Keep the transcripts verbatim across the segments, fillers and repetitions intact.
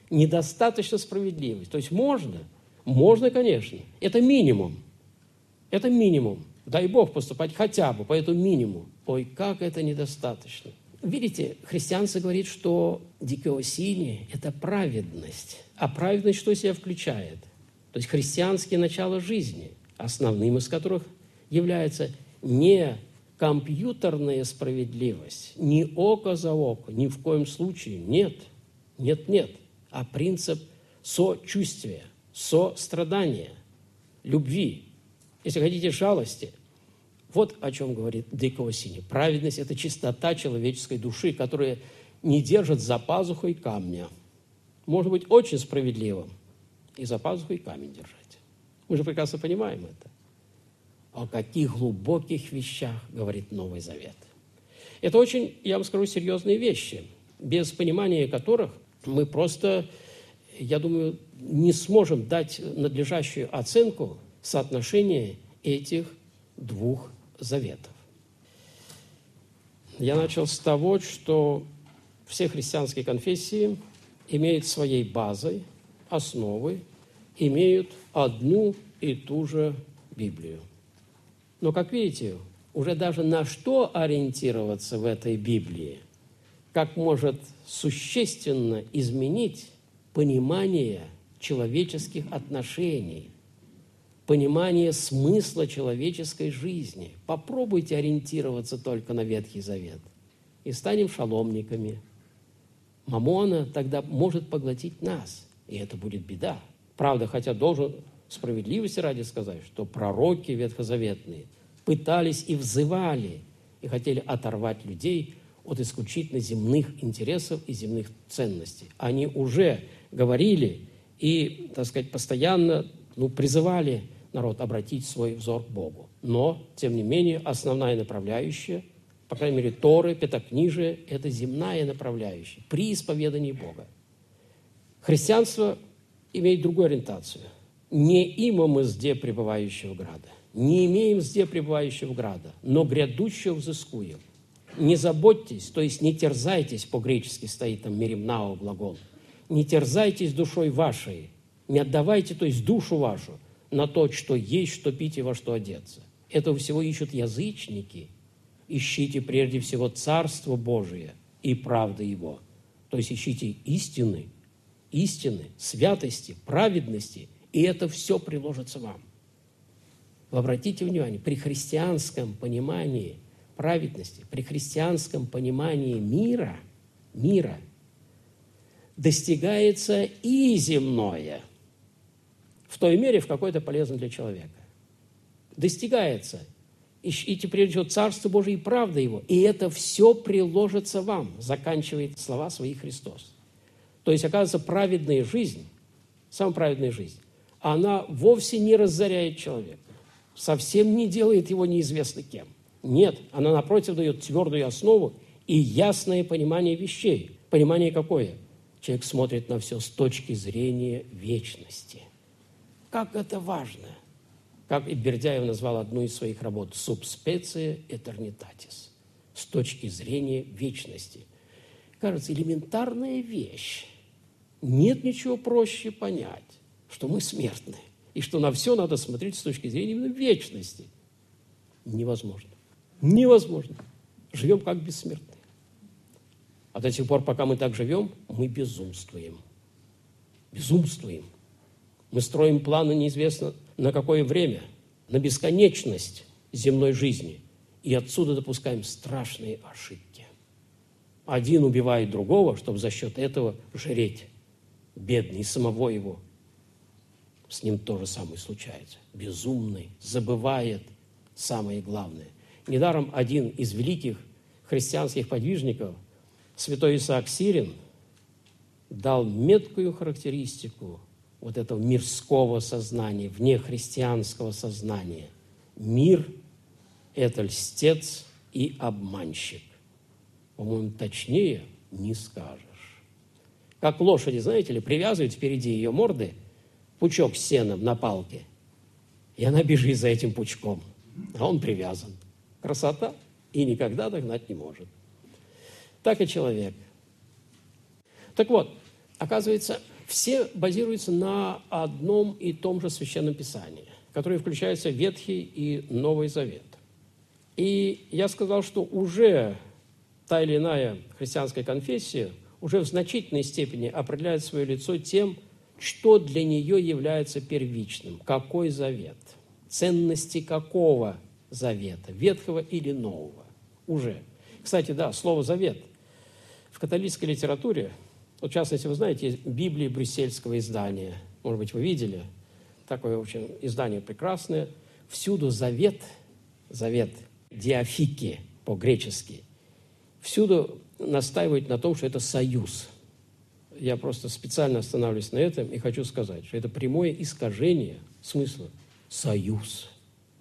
недостаточно справедливость. То есть можно, можно, конечно, это минимум, это минимум. Дай Бог поступать хотя бы по этому минимуму. Ой, как это недостаточно. Видите, христианство говорит, что дикеосини – это праведность. А праведность что в себя включает? То есть христианские начала жизни, основным из которых является не компьютерная справедливость, не око за око, ни в коем случае, нет, нет, нет, а принцип сочувствия, сострадания, любви, если хотите, жалости. Вот о чем говорит дикеосини. Праведность – это чистота человеческой души, которая не держит за пазухой камня. Может быть очень справедливым и за пазухой камень держать. Мы же прекрасно понимаем это. О каких глубоких вещах говорит Новый Завет. Это очень, я вам скажу, серьезные вещи, без понимания которых мы просто, я думаю, не сможем дать надлежащую оценку соотношения этих двух заветов. Я начал с того, что все христианские конфессии имеют своей базой, основой, имеют одну и ту же Библию. Но, как видите, уже даже на что ориентироваться в этой Библии, как может существенно изменить понимание человеческих отношений, понимание смысла человеческой жизни. Попробуйте ориентироваться только на Ветхий Завет, и станем шаломниками. Мамона тогда может поглотить нас, и это будет беда. Правда, хотя должен справедливости ради сказать, что пророки ветхозаветные пытались и взывали, и хотели оторвать людей от исключительно земных интересов и земных ценностей. Они уже говорили и, так сказать, постоянно ну, призывали народ обратить свой взор к Богу. Но, тем не менее, основная направляющая, по крайней мере, Торы, Пятикнижие, это земная направляющая при исповедании Бога. Христианство имеет другую ориентацию. Не имам изде пребывающего града, не имеем зде пребывающего града, но грядущего взыскуем. Не заботьтесь, то есть не терзайтесь, по-гречески стоит там меримнао глагол, не терзайтесь душой вашей, не отдавайте, то есть душу вашу, на то, что есть, что пить и во что одеться. Этого всего ищут язычники. Ищите прежде всего Царство Божие и правды Его. То есть ищите истины, истины, святости, праведности, и это все приложится вам. Вы обратите внимание, при христианском понимании праведности, при христианском понимании мира, мира достигается и земное, в той мере, в какой это полезно для человека. Достигается. Ищите прежде всего Царство Божие и правда Его, и это все приложится вам, заканчивает слова свои Христос. То есть, оказывается, праведная жизнь, самая праведная жизнь, она вовсе не разоряет человека, совсем не делает его неизвестно кем. Нет, она, напротив, дает твердую основу и ясное понимание вещей. Понимание какое? Человек смотрит на все с точки зрения вечности. Как это важно! Как и Бердяев назвал одну из своих работ «Sub specie eternitatis» – с точки зрения вечности. Кажется, элементарная вещь. Нет ничего проще понять, что мы смертны, и что на все надо смотреть с точки зрения именно вечности. Невозможно. Невозможно. Живем как бессмертные. А до тех пор, пока мы так живем, мы безумствуем. Безумствуем. Мы строим планы неизвестно на какое время, на бесконечность земной жизни. И отсюда допускаем страшные ошибки. Один убивает другого, чтобы за счет этого жреть. Бедный, самого его. С ним то же самое случается. Безумный, забывает самое главное. Недаром один из великих христианских подвижников, святой Исаак Сирин, дал меткую характеристику вот этого мирского сознания, внехристианского сознания. Мир – это льстец и обманщик. По-моему, точнее не скажешь. Как лошади, знаете ли, привязывают впереди ее морды пучок с сеном на палке, и она бежит за этим пучком, а он привязан. Красота, и никогда догнать не может. Так и человек. Так вот, оказывается, все базируются на одном и том же Священном Писании, которое включается в Ветхий и Новый Завет. И я сказал, что уже та или иная христианская конфессия уже в значительной степени определяет свое лицо тем, что для нее является первичным, какой завет, ценности какого завета, ветхого или нового, уже. Кстати, да, слово «завет» в католической литературе, вот в частности, вы знаете, есть Библия брюссельского издания, может быть, вы видели, такое очень издание прекрасное, всюду завет, завет, диафики по-гречески, всюду настаивает на том, что это союз. Я просто специально останавливаюсь на этом и хочу сказать, что это прямое искажение смысла «союз».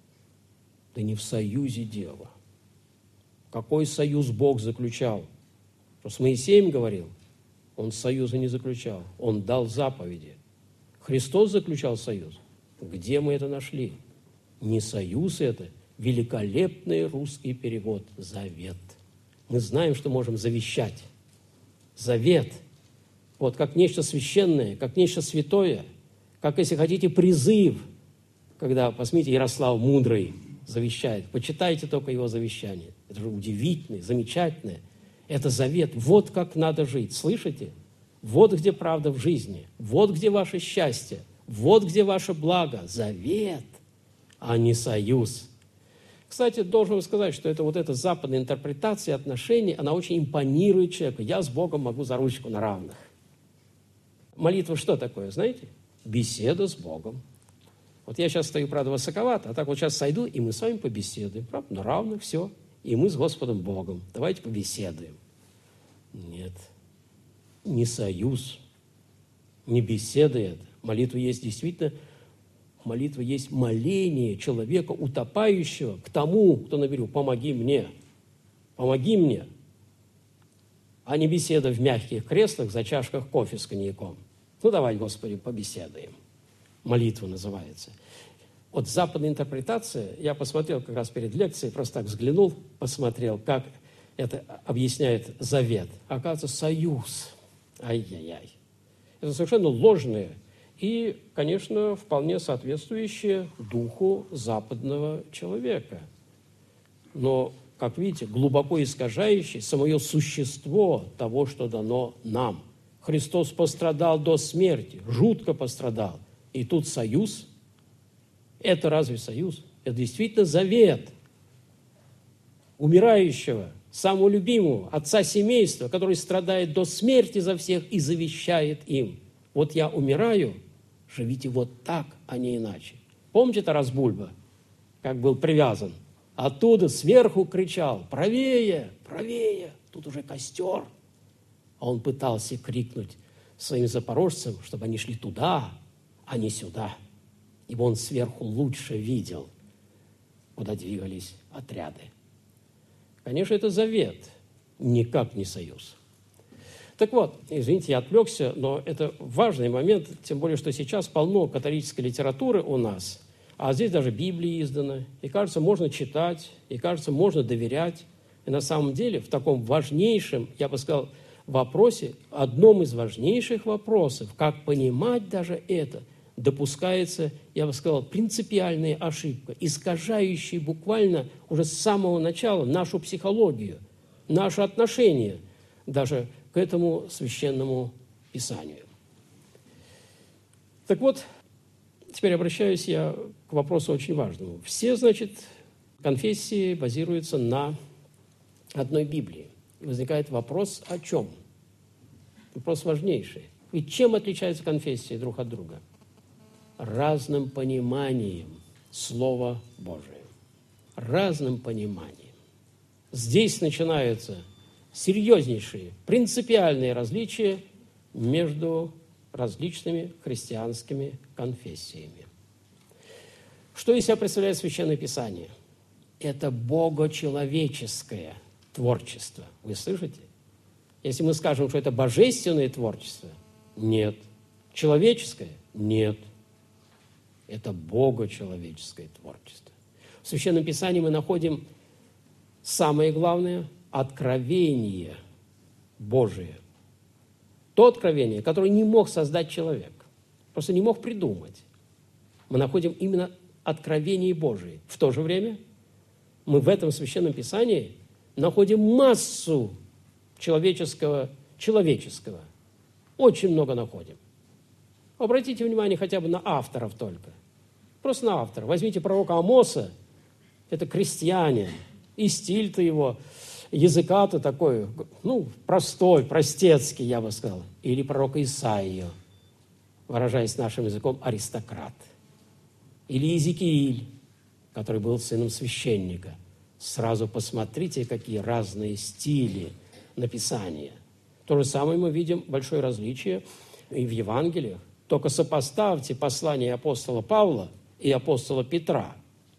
Да не в союзе дело. Какой союз Бог заключал? Что с Моисеем говорил? Он союза не заключал. Он дал заповеди. Христос заключал союз. Где мы это нашли? Не союз это. Великолепный русский перевод «завет». Мы знаем, что можем завещать. Завет. Вот как нечто священное, как нечто святое, как, если хотите, призыв, когда, посмотрите, Ярослав Мудрый завещает. Почитайте только его завещание. Это же удивительное, замечательное. Это завет. Вот как надо жить. Слышите? Вот где правда в жизни. Вот где ваше счастье. Вот где ваше благо. Завет, а не союз. Кстати, должен сказать, что это вот эта западная интерпретация отношений, она очень импонирует человеку. Я с Богом могу за ручку на равных. Молитва что такое, знаете? Беседа с Богом. Вот я сейчас стою, правда, высоковато, а так вот сейчас сойду, и мы с вами побеседуем. Правда? На равных все. И мы с Господом Богом. Давайте побеседуем. Нет. Не союз, не беседа это. Молитва есть действительно, молитва есть моление человека, утопающего, к тому, кто на берегу. Помоги мне. Помоги мне. А не беседа в мягких креслах за чашках кофе с коньяком. Ну, давай, Господи, побеседуем. Молитва называется. Вот западная интерпретация, я посмотрел как раз перед лекцией, просто так взглянул, посмотрел, как это объясняет завет. Оказывается, союз. Ай-яй-яй. Это совершенно ложное и, конечно, вполне соответствующее духу западного человека. Но, как видите, глубоко искажающее самое существо того, что дано нам. Христос пострадал до смерти, жутко пострадал. И тут союз. Это разве союз? Это действительно завет умирающего, самого любимого, отца семейства, который страдает до смерти за всех и завещает им. Вот я умираю, живите вот так, а не иначе. Помните Тарас Бульба, как был привязан? Оттуда сверху кричал: правее, правее, тут уже костер. А он пытался крикнуть своим запорожцам, чтобы они шли туда, а не сюда. Ибо он сверху лучше видел, куда двигались отряды. Конечно, это завет, никак не союз. Так вот, извините, я отвлекся, но это важный момент, тем более, что сейчас полно католической литературы у нас, а здесь даже Библия издана, и, кажется, можно читать, и, кажется, можно доверять. И на самом деле в таком важнейшем, я бы сказал, вопросе, одном из важнейших вопросов, как понимать даже это, допускается, я бы сказал, принципиальная ошибка, искажающая буквально уже с самого начала нашу психологию, наше отношение даже к этому священному писанию. Так вот, теперь обращаюсь я к вопросу очень важному. Все, значит, конфессии базируются на одной Библии. И возникает вопрос о чем? Вопрос важнейший. И чем отличаются конфессии друг от друга? Разным пониманием Слова Божия. Разным пониманием. Здесь начинаются серьезнейшие, принципиальные различия между различными христианскими конфессиями. Что из себя представляет Священное Писание? Это богочеловеческое творчество. Вы слышите? Если мы скажем, что это божественное творчество, нет. Человеческое? Нет. Это богочеловеческое творчество. В Священном Писании мы находим самое главное – откровение Божие. То откровение, которое не мог создать человек, просто не мог придумать. Мы находим именно откровение Божие. В то же время мы в этом Священном Писании находим массу человеческого, человеческого. Очень много находим. Обратите внимание хотя бы на авторов только. Просто на автора. Возьмите пророка Амоса, это крестьянин, и стиль-то его, языка-то такой, ну, простой, простецкий, я бы сказал. Или пророка Исаию, выражаясь нашим языком, аристократ. Или Иезекииль, который был сыном священника. Сразу посмотрите, какие разные стили написания. То же самое мы видим большое различие и в Евангелиях. Только сопоставьте послание апостола Павла и апостола Петра.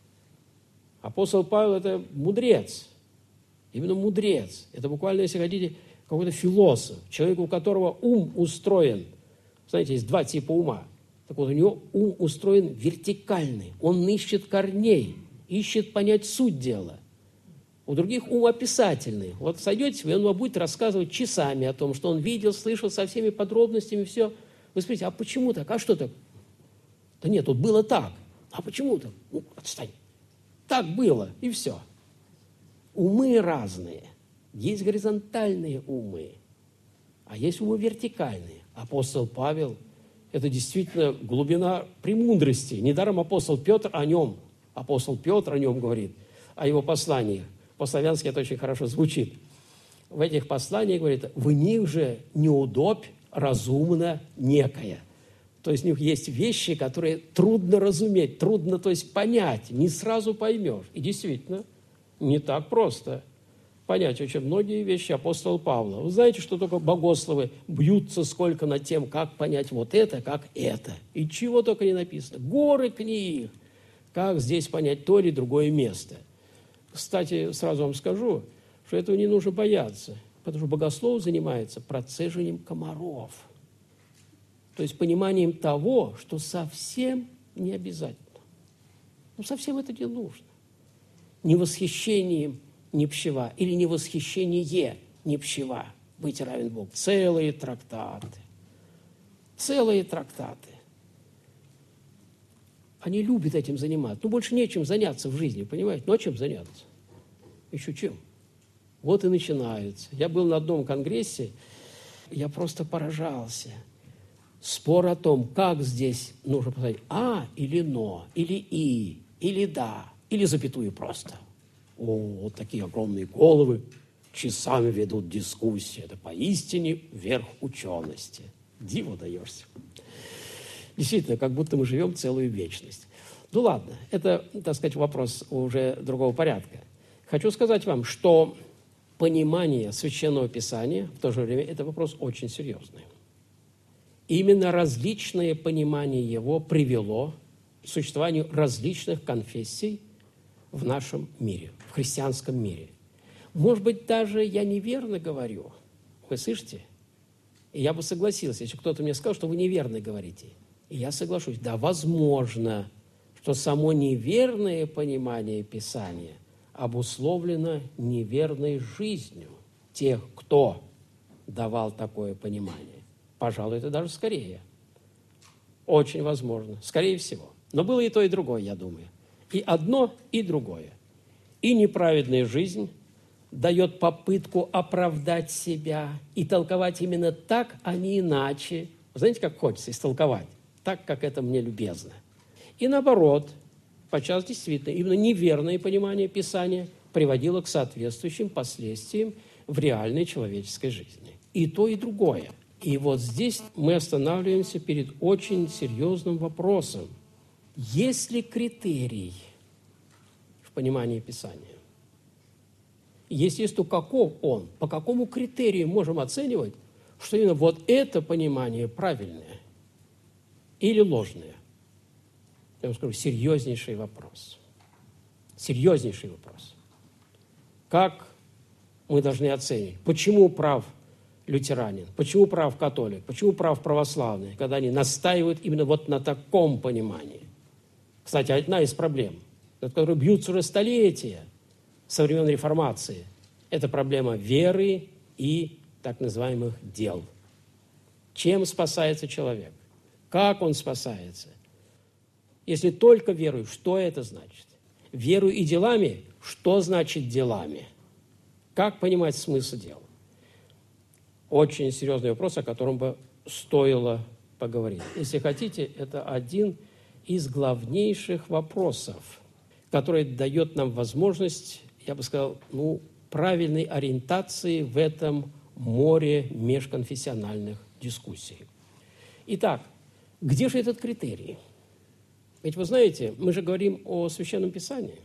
Апостол Павел – это мудрец, именно мудрец. Это буквально, если хотите, какой-то философ, человек, у которого ум устроен. Знаете, есть два типа ума. Так вот, у него ум устроен вертикальный. Он ищет корней, ищет понять суть дела. У других ум описательный. Вот сойдете, и он вам будет рассказывать часами о том, что он видел, слышал, со всеми подробностями, все. Вы спросите, а почему так? А что так? Да нет, тут было так. А почему так? Ну, отстань. Так было, и все. Умы разные. Есть горизонтальные умы, а есть умы вертикальные. Апостол Павел – это действительно глубина премудрости. Недаром апостол Петр о нем, апостол Петр о нем говорит, о его посланиях. По-славянски это очень хорошо звучит. В этих посланиях говорит, в них же неудобь разумно некая. То есть в них есть вещи, которые трудно разуметь, трудно, то есть понять, не сразу поймешь. И действительно, не так просто понять очень многие вещи апостола Павла. Вы знаете, что только богословы бьются сколько над тем, как понять вот это, как это. И чего только не написано. Горы книг, как здесь понять то или другое место. Кстати, сразу вам скажу, что этого не нужно бояться, потому что богослов занимается процеживанием комаров. То есть пониманием того, что совсем не обязательно. Ну, совсем это не нужно. Не восхищением не пщева или не восхищение не пщева быть равен Богу. Целые трактаты. Целые трактаты. Они любят этим заниматься. Ну, больше нечем заняться в жизни, понимаете? Ну, а чем заняться? Еще чем? Вот и начинаются. Я был на одном конгрессе, я просто поражался. Спор о том, как здесь нужно поставить «а» или «но», или «и», или «да», или запятую просто. О, вот такие огромные головы часами ведут дискуссии. Это поистине верх учености. Диву даешься. Действительно, как будто мы живем целую вечность. Ну ладно, это, так сказать, вопрос уже другого порядка. Хочу сказать вам, что понимание Священного Писания в то же время – это вопрос очень серьезный. Именно различное понимание его привело к существованию различных конфессий в нашем мире, в христианском мире. Может быть, даже я неверно говорю. Вы слышите? И я бы согласился, если кто-то мне сказал, что вы неверно говорите. И я соглашусь. Да, возможно, что само неверное понимание Писания обусловлено неверной жизнью тех, кто давал такое понимание. Пожалуй, это даже скорее. Очень возможно. Скорее всего. Но было и то, и другое, я думаю. И одно, и другое. И неправедная жизнь дает попытку оправдать себя и толковать именно так, а не иначе. Знаете, как хочется истолковать? Так, как это мне любезно. И наоборот, подчас действительно, именно неверное понимание Писания приводило к соответствующим последствиям в реальной человеческой жизни. И то, и другое. И вот здесь мы останавливаемся перед очень серьезным вопросом. Есть ли критерий в понимании Писания? Если есть, то каков он? По какому критерию можем оценивать, что именно вот это понимание правильное или ложное? Я вам скажу, серьезнейший вопрос. Серьезнейший вопрос. Как мы должны оценить? Почему прав лютеранин? Почему прав католик? Почему прав православный? Когда они настаивают именно вот на таком понимании. Кстати, одна из проблем, над которой бьются уже столетия со времен Реформации, это проблема веры и так называемых дел. чем спасается человек, как он спасается. Если только верую, что это значит? Верую и делами, что значит делами? Как понимать смысл дел? Очень серьезный вопрос, о котором бы стоило поговорить. Если хотите, это один из главнейших вопросов, который дает нам возможность, я бы сказал, ну, правильной ориентации в этом море межконфессиональных дискуссий. Итак, где же этот критерий? Ведь вы знаете, мы же говорим о Священном Писании.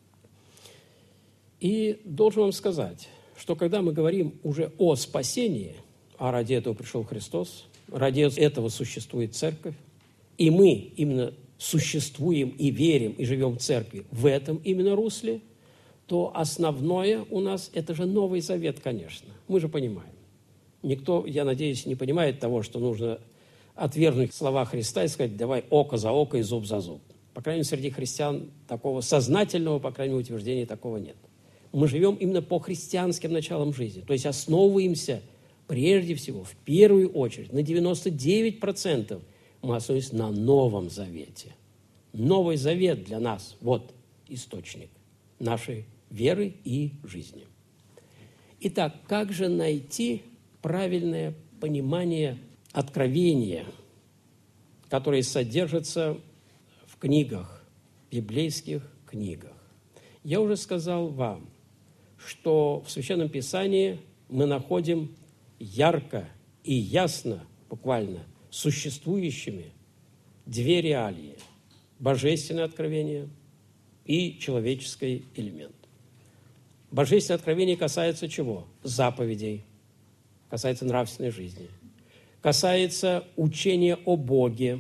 И должен вам сказать, что когда мы говорим уже о спасении, а ради этого пришел Христос, ради этого существует Церковь, и мы именно существуем и верим, и живем в Церкви в этом именно русле, то основное у нас – это же Новый Завет, конечно. Мы же понимаем. Никто, я надеюсь, не понимает того, что нужно отвергнуть слова Христа и сказать: давай око за око и зуб за зуб. По крайней мере, среди христиан такого сознательного, по крайней мере, утверждения такого нет. Мы живем именно по христианским началам жизни, то есть основываемся прежде всего, в первую очередь, на девяносто девять процентов мы основываемся на Новом Завете. Новый Завет для нас – вот источник нашей веры и жизни. Итак, как же найти правильное понимание откровения, которое содержится в книгах, библейских книгах? Я уже сказал вам, что в Священном Писании мы находим ярко и ясно, буквально, существующими две реалии – божественное откровение и человеческий элемент. Божественное откровение касается чего? Заповедей, касается нравственной жизни, касается учения о Боге,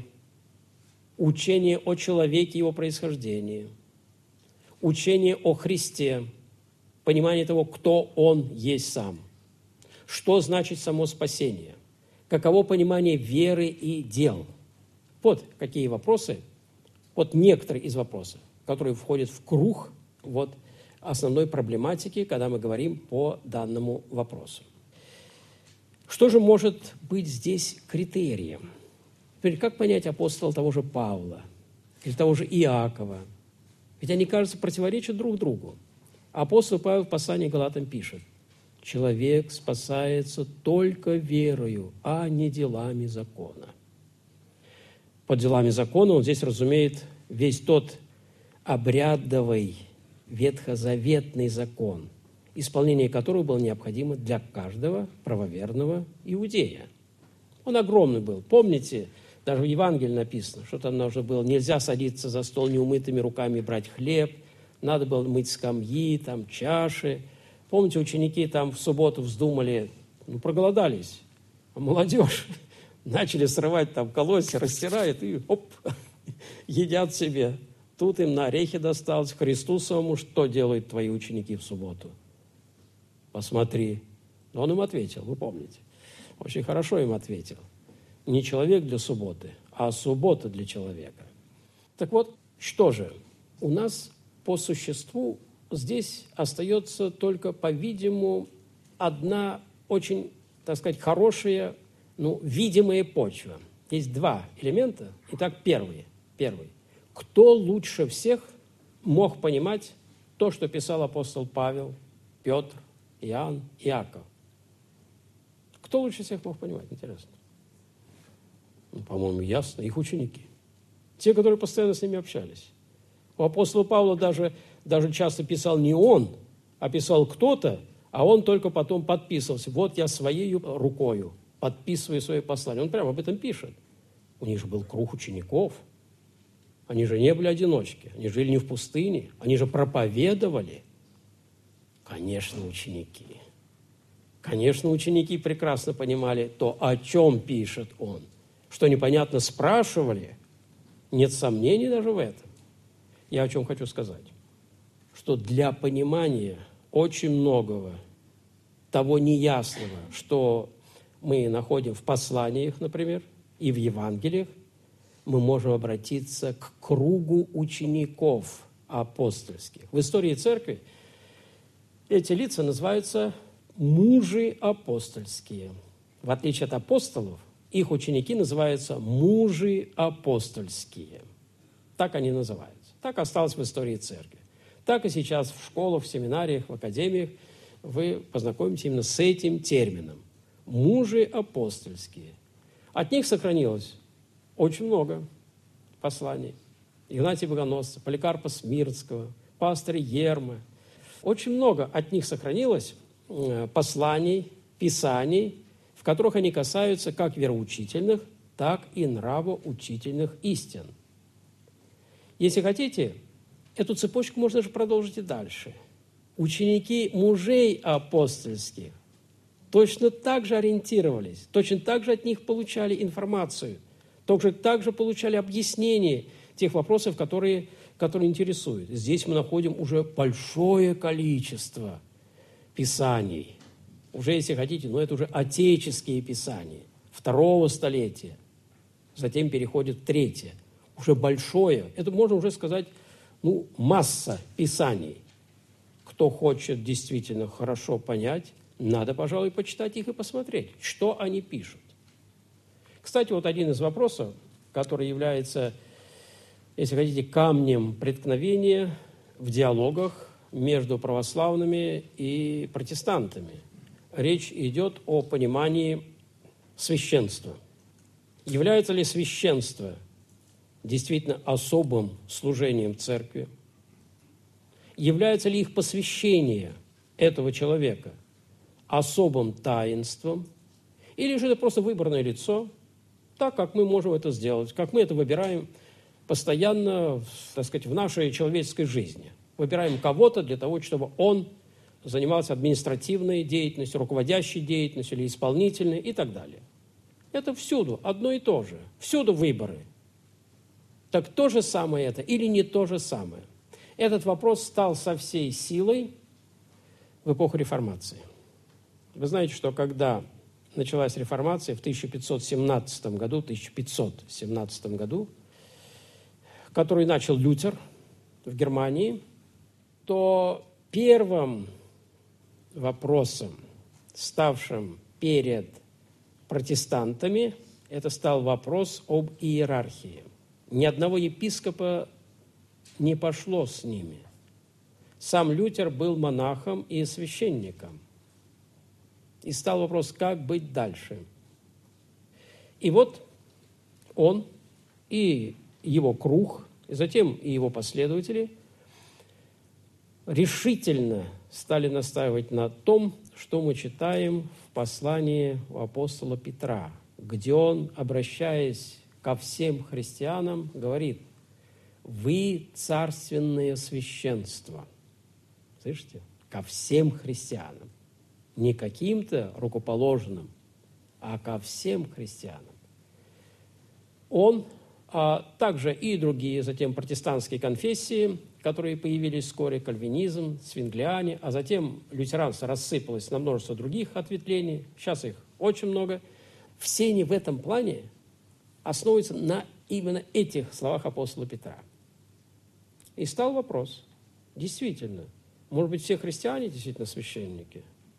учения о человеке и его происхождении, учения о Христе, понимание того, кто Он есть сам, что значит само спасение, каково понимание веры и дел. Вот какие вопросы, вот некоторые из вопросов, которые входят в круг вот основной проблематики, когда мы говорим по данному вопросу. Что же может быть здесь критерием? Теперь, как понять апостола того же Павла или того же Иакова? Ведь они, кажется, противоречат друг другу. Апостол Павел в послании к Галатам пишет: «Человек спасается только верою, а не делами закона». Под делами закона он здесь разумеет весь тот обрядовый ветхозаветный закон, исполнение которого было необходимо для каждого правоверного иудея. Он огромный был. Помните, даже в Евангелии написано, что там нужно было: нельзя садиться за стол неумытыми руками и брать хлеб, надо было мыть скамьи, там, чаши. Помните, ученики там в субботу вздумали, ну, проголодались, а молодежь начали срывать там колосья, растирают и оп, едят себе. Тут им на орехи досталось. Христу самому что делают твои ученики в субботу? Посмотри. Но он им ответил, вы помните. Очень хорошо им ответил. Не человек для субботы, а суббота для человека. Так вот, что же? У нас по существу здесь остается только, по-видимому, одна очень, так сказать, хорошая, ну, видимая почва. Есть два элемента. Итак, первый. Первый. Кто лучше всех мог понимать то, что писал апостол Павел, Петр, Иоанн, Иаков? Кто лучше всех мог понимать? Интересно. Ну, по-моему, ясно. Их ученики. Те, которые постоянно с ними общались. У апостола Павла даже, даже часто писал не он, а писал кто-то, а он только потом подписывался. Вот я своей рукою подписываю свое послание. Он прямо об этом пишет. У них же был круг учеников. Они же не были одиночки. Они жили не в пустыне. Они же проповедовали. Конечно, ученики. Конечно, ученики прекрасно понимали то, о чем пишет он. Что непонятно спрашивали. Нет сомнений даже в этом. Я о чем хочу сказать. Что для понимания очень многого того неясного, что мы находим в посланиях, например, и в Евангелиях, мы можем обратиться к кругу учеников апостольских. В истории церкви эти лица называются мужи апостольские. В отличие от апостолов, их ученики называются мужи апостольские. Так они называются. Так осталось в истории церкви. Так и сейчас в школах, в семинариях, в академиях вы познакомитесь именно с этим термином. Мужи апостольские. От них сохранилось очень много посланий. Игнатия Богоносца, Поликарпа Смирнского, пастыря Ерма. Очень много от них сохранилось посланий, писаний, в которых они касаются как вероучительных, так и нравоучительных истин. Если хотите, эту цепочку можно же продолжить и дальше. Ученики мужей апостольских точно так же ориентировались, точно так же от них получали информацию, точно так же получали объяснение тех вопросов, которые, которые интересуют. Здесь мы находим уже большое количество писаний. Уже, если хотите, но это уже отеческие писания второго столетия. Затем переходит в третье. Уже большое, это можно уже сказать, ну, масса писаний. Кто хочет действительно хорошо понять, надо, пожалуй, почитать их и посмотреть, что они пишут. Кстати, вот один из вопросов, который является, если хотите, камнем преткновения в диалогах между православными и протестантами. Речь идет о понимании священства. Является ли священство действительно особым служением церкви? Является ли их посвящение этого человека особым таинством? Или же это просто выбранное лицо, так как мы можем это сделать, как мы это выбираем постоянно, так сказать, в нашей человеческой жизни. Выбираем кого-то для того, чтобы он занимался административной деятельностью, руководящей деятельностью или исполнительной и так далее. Это всюду одно и то же. Всюду выборы. Так то же самое это или не то же самое? Этот вопрос стал со всей силой в эпоху Реформации. Вы знаете, что когда началась Реформация в тысяча пятьсот семнадцатом году, тысяча пятьсот семнадцатом году, который начал Лютер в Германии, то первым вопросом, ставшим перед протестантами, это стал вопрос об иерархии. Ни одного епископа не пошло с ними. Сам Лютер был монахом и священником. И стал вопрос, как быть дальше. И вот он и его круг, и затем и его последователи решительно стали настаивать на том, что мы читаем в послании у апостола Петра, где он, обращаясь ко всем христианам, говорит: «Вы царственное священство». Слышите? Ко всем христианам. Не каким-то рукоположенным, а ко всем христианам. Он, а также и другие затем протестантские конфессии, которые появились вскоре, кальвинизм, свинглиане, а затем лютеранство рассыпалось на множество других ответвлений, сейчас их очень много, все они в этом плане основываются на именно этих словах апостола Петра. И стал вопрос, действительно, может быть, все христиане действительно священники?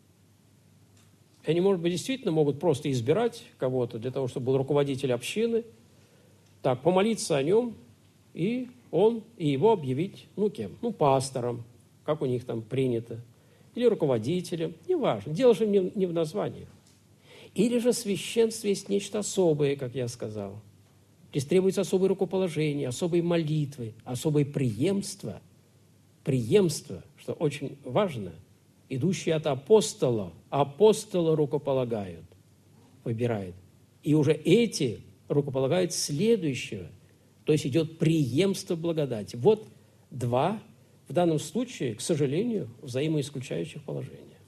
Они, может быть, действительно могут просто избирать кого-то для того, чтобы был руководитель общины, так, помолиться о нем, и он, и его объявить, ну, кем? Ну, пастором, как у них там принято, или руководителем, неважно. Дело же не, не в названиях. Или же священство есть нечто особое, как я сказал. Здесь требуется особое рукоположение, особые молитвы, особое преемство. Преемство, что очень важно, идущие от апостола. Апостола рукополагают, выбирают. И уже эти рукополагают следующего. То есть идет преемство благодати. Вот два, в данном случае, к сожалению, взаимоисключающих положения.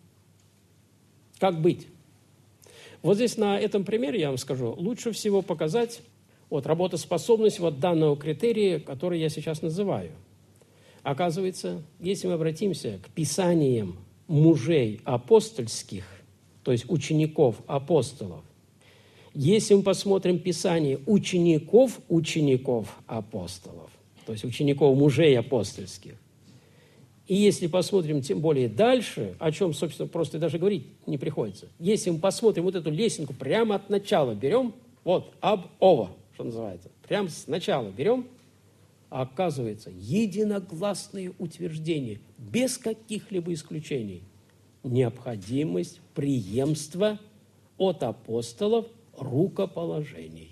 Как быть? Вот здесь на этом примере, я вам скажу, лучше всего показать вот, работоспособность вот данного критерия, который я сейчас называю. Оказывается, если мы обратимся к писаниям мужей апостольских, то есть учеников апостолов, если мы посмотрим Писание учеников учеников апостолов, то есть учеников мужей апостольских, и если посмотрим тем более дальше, о чем, собственно, просто даже говорить не приходится, если мы посмотрим вот эту лесенку прямо от начала берем, Вот, аб ова, что называется. Прям сначала берем, а оказывается, единогласные утверждения, без каких-либо исключений. Необходимость преемства от апостолов рукоположений.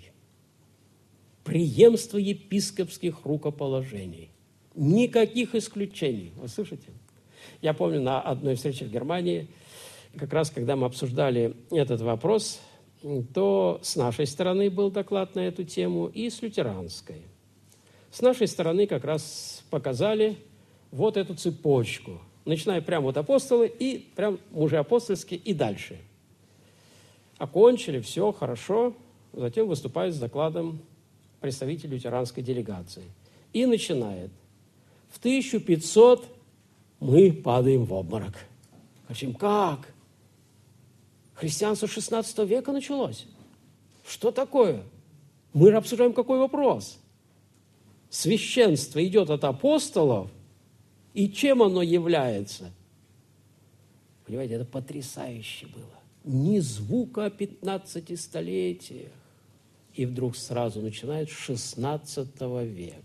Преемство епископских рукоположений. Никаких исключений. Вы слышите? Я помню на одной встрече в Германии, как раз когда мы обсуждали этот вопрос, то с нашей стороны был доклад на эту тему и с лютеранской. С нашей стороны как раз показали вот эту цепочку, начиная прямо от апостолы и прям мужи апостольские и дальше. Окончили, все хорошо, затем выступает с докладом представитель лютеранской делегации. И начинает. В тысяча пятьсот мы падаем в обморок. Говорим, как? Христианство шестнадцатого века началось. Что такое? Мы обсуждаем какой вопрос? Священство идет от апостолов, и чем оно является? Понимаете, это потрясающе было. Ни звука о пятнадцати столетиях. И вдруг сразу начинает с шестнадцатого века.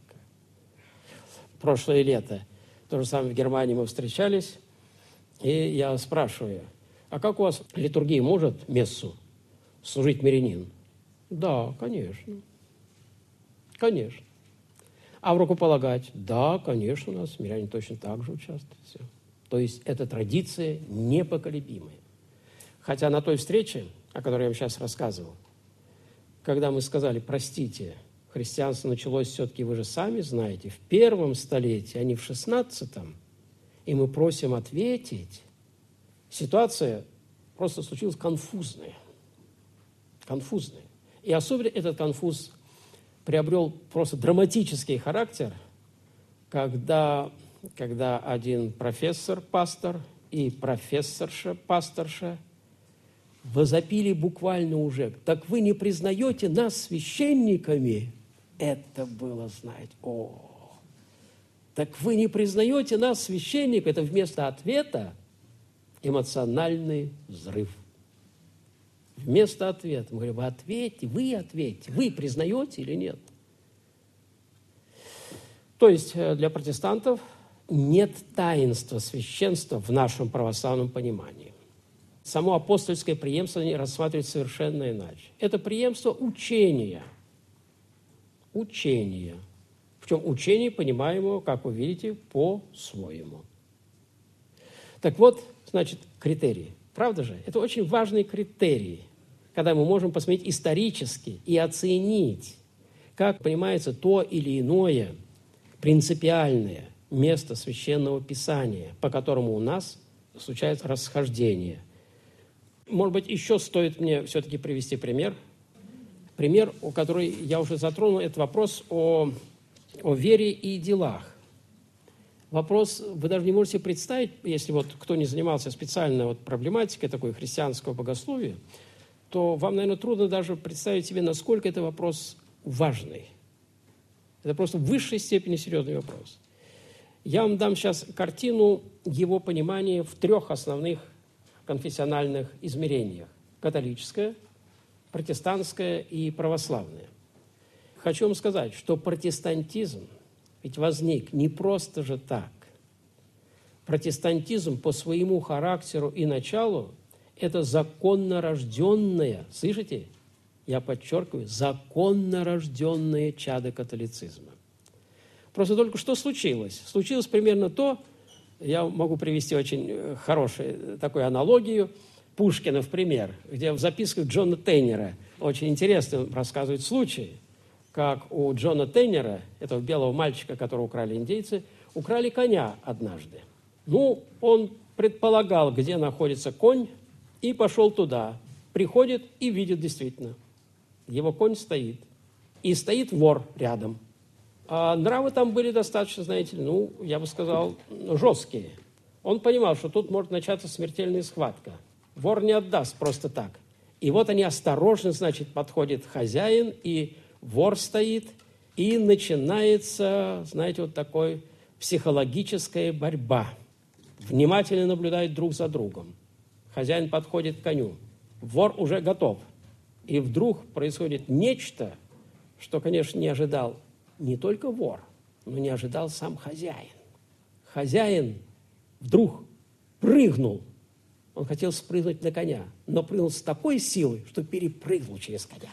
Прошлое лето, то же самое в Германии мы встречались, и я спрашиваю, а как у вас литургия может мессу служить мирянин? Да, конечно. Конечно. А в рукополагать? Да, конечно, у нас миряне точно так же участвуют. Все. То есть эта традиция непоколебимая. Хотя на той встрече, о которой я вам сейчас рассказывал, когда мы сказали, простите, христианство началось все-таки, вы же сами знаете, в первом столетии, а не в шестнадцатом, и мы просим ответить, ситуация просто случилась конфузная. Конфузная. И особенно этот конфуз приобрел просто драматический характер, когда, когда один профессор-пастор и профессорша-пасторша возопили буквально уже, так вы не признаете нас священниками? Это было, знаете, о, так вы не признаете нас священниками? Это вместо ответа эмоциональный взрыв. Вместо ответа. Мы говорим, вы ответьте, вы ответьте, вы признаете или нет? То есть для протестантов нет таинства священства в нашем православном понимании. Само апостольское преемство они рассматривают совершенно иначе. Это преемство учения. Учения. Причем учение, понимаемого, как вы видите, по-своему. Так вот, значит, критерии. Правда же? Это очень важный критерий, когда мы можем посмотреть исторически и оценить, как понимается то или иное принципиальное место Священного Писания, по которому у нас случается расхождение. Может быть, еще стоит мне все-таки привести пример. Пример, который я уже затронул, это вопрос о, о вере и делах. Вопрос, вы даже не можете представить, если вот кто не занимался специально вот проблематикой такой христианского богословия, то вам, наверное, трудно даже представить себе, насколько это вопрос важный. Это просто в высшей степени серьезный вопрос. Я вам дам сейчас картину его понимания в трех основных конфессиональных измерениях. Католическое, протестантское и православное. Хочу вам сказать, что протестантизм ведь возник не просто же так. Протестантизм по своему характеру и началу – это законно рожденное, слышите? Я подчеркиваю, законно рожденное чадо католицизма. Просто только что случилось? Случилось примерно то, я могу привести очень хорошую такую аналогию, Пушкина в пример, где в записках Джона Тейнера очень интересно рассказывает случай, как у Джона Тейнера, этого белого мальчика, которого украли индейцы, украли коня однажды. Ну, он предполагал, где находится конь, и пошел туда. Приходит и видит действительно. Его конь стоит. И стоит вор рядом. А нравы там были достаточно, знаете ли, ну, я бы сказал, жесткие. Он понимал, что тут может начаться смертельная схватка. Вор не отдаст просто так. И вот они осторожно, значит, подходит хозяин, и вор стоит, и начинается, знаете, вот такой психологическая борьба. Внимательно наблюдают друг за другом. Хозяин подходит к коню. Вор уже готов. И вдруг происходит нечто, что, конечно, не ожидал не только вор, но не ожидал сам хозяин. Хозяин вдруг прыгнул. Он хотел спрыгнуть на коня, но прыгнул с такой силой, что перепрыгнул через коня.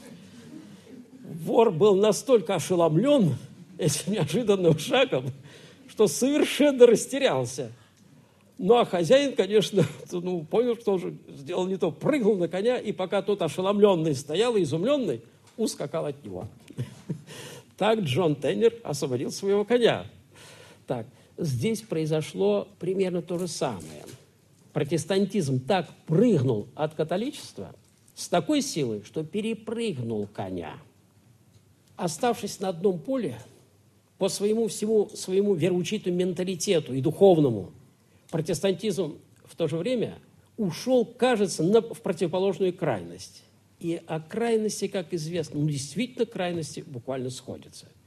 Вор был настолько ошеломлен этим неожиданным шагом, что совершенно растерялся. Ну, а хозяин, конечно, ну, понял, что он же сделал не то, прыгнул на коня, и пока тот ошеломленный стоял, изумленный, ускакал от него. Так Джон Теннер освободил своего коня. Так, здесь произошло примерно то же самое. Протестантизм так прыгнул от католичества с такой силой, что перепрыгнул коня. Оставшись на одном поле, по своему всему своему вероучительному менталитету и духовному, протестантизм в то же время ушел, кажется, на, в противоположную крайность. И о крайности, как известно, ну, действительно крайности буквально сходятся.